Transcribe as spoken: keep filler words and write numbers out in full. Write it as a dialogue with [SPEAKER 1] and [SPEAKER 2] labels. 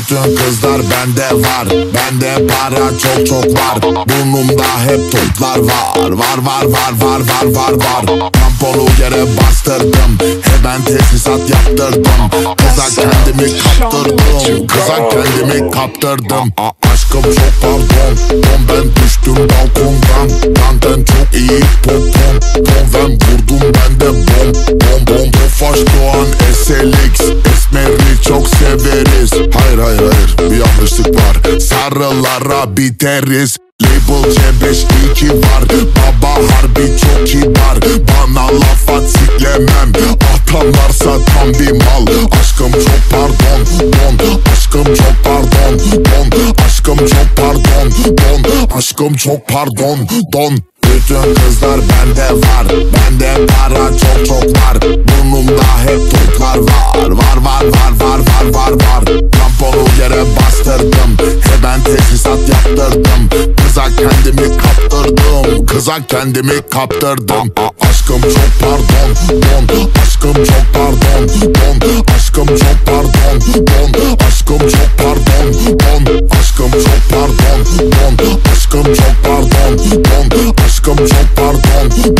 [SPEAKER 1] Bütün kızlar bende var, bende para çok çok var. Burnumda hep toplar var, var var var var var var var. Tamponu yere bastırdım, hemen tesisat yaptırdım. Kıza kendimi kaptırdım, kıza kendimi kaptırdım. A aşkım çok pardon, don ben düştüm balkondan. Danten çok iyi popom, don ben vurdum ben de bom bom bom. Tofaş Doğan S L X, esmeri çok severiz. Hayır hayır hayır, bir yanlışlık var, sarılara biteriz. Label C beş iki var, baba harbi çok kibar. Bana laf at siklemem, atarlarsa tam bir mal. Aşkım çok pardon, don, aşkım çok pardon, don, aşkım çok pardon, don, aşkım çok pardon, don. Bütün kızlar bende var, bende para çok çok var. Burnumda hep toplar var, var var var var var var var. Tamponu yere bastırdım, hemen tesisat yaptırdım. Kıza kendimi kaptırdım, kıza kendimi kaptırdım. A aşkım çok pardon, don, aşkım çok pardon, don, aşkım çok pardon, don, aşkım çok pardon, don, aşkım çok pardon, don, aşkım çok pardon, don, aşkım çok pardon,